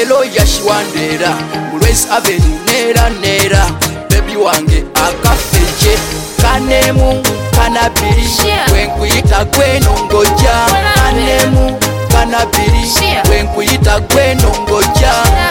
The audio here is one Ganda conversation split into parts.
lelo yashiwandera Mulwezi Avenue nera nera baby wange akafeche kanemu kanabiri wenkuyita gweno ngoja kanemu kanabiri wenkuyita gweno ngoja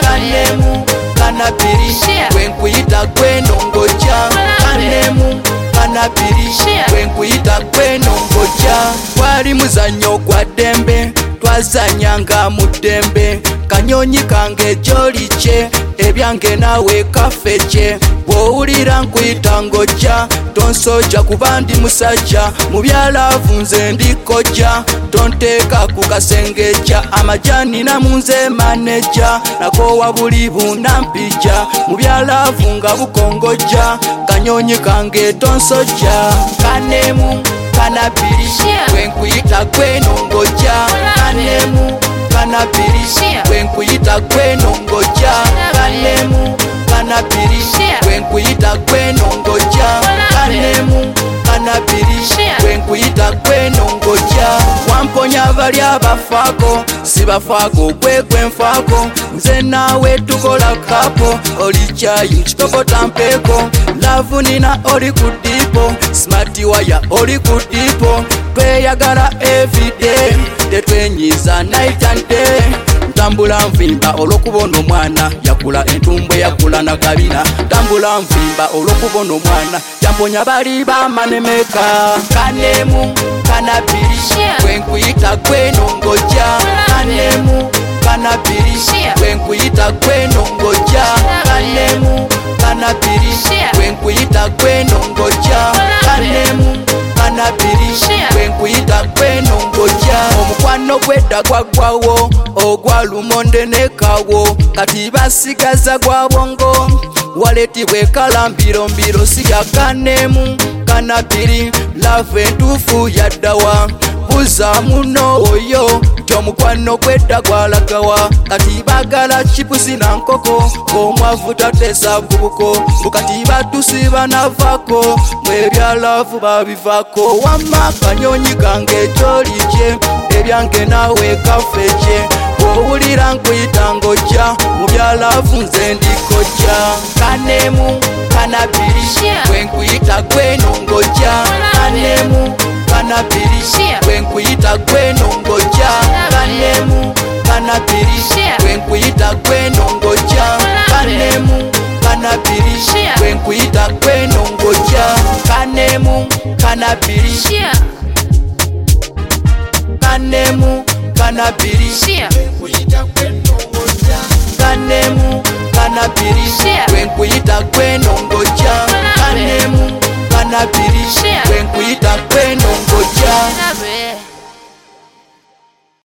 kanemu kanabiri wenkuyita gweno ngoja kanemu kanabiri wenkuyita gweno ngoja wali muzanyo gwa dembe twazanyanga mu dembe kanyonyi kange joliche ebyange nawe kafeche bwowulira nkuyita ngoja tonsoja kuba ndi musajja mu byalavu nze ndikoja tonteeka ku kasengeja amajani namunze maneja nakowa buli bunampija mu byalavu nga bukongoja kanyonyi kange tonsoja kanemu kanabiri wenkuyita gweno ngoja kanemu kanabiri wenkuyita gweno ngoja kanemu kanabiri wenkuyita gweno ngoja kanemu kanabiri wenkuyita gweno ngoja wamponya bali abafaako sibafaako gwegwe nfaako nze naawe tukola kapo oli kyayi nkitokota mpeeko lavu nina oli ku dipo smart wire oli ku dipo tweyagala everyday tetwenyiza night and day ntambula nvimba olw'okubona omwana yakula entumbwe yakula na kabina ntambula nvimba olw'okubona omwana yamponya bali bamanemeka kanemu kanabiri wenkuyita gweno ngoja kanemu kanabiri wenkuyita gweno ngoja kanemu kanabiri wenkuyita gweno ngoja kanemu kanabiri wenkuyita gweno ngoja omukwano gwedda gwaggwawo ogwa lumonde nekawo kati basigaza gwa bwongo waletibwe kalambirombiro sija kanemu kanabiri love entuufu yaddawa buza muno oyo omukwano gwedda gwalagawa kati bagala chipusi na nkoko omwavu tatesa bubuko bukati batusiba navako mwebyalavu babivako wama kanyonyi kange jolije ebyange nawe kafeche owulira nkuyita ngoja mu byalavu nze ndikoja kanemu kanabiri wenkuyita gweno ngoja kanemu kanabiri wenkuyita gweno ngoja kanemu kanabiri wenkuyita gweno ngoja kanemu kanabiri wenkuyita gweno ngoja kanemu kanabiri kanemu kanabiri kanemu kanabiri wenkuyita gweno ngoja kanemu kanabiri wenkuyita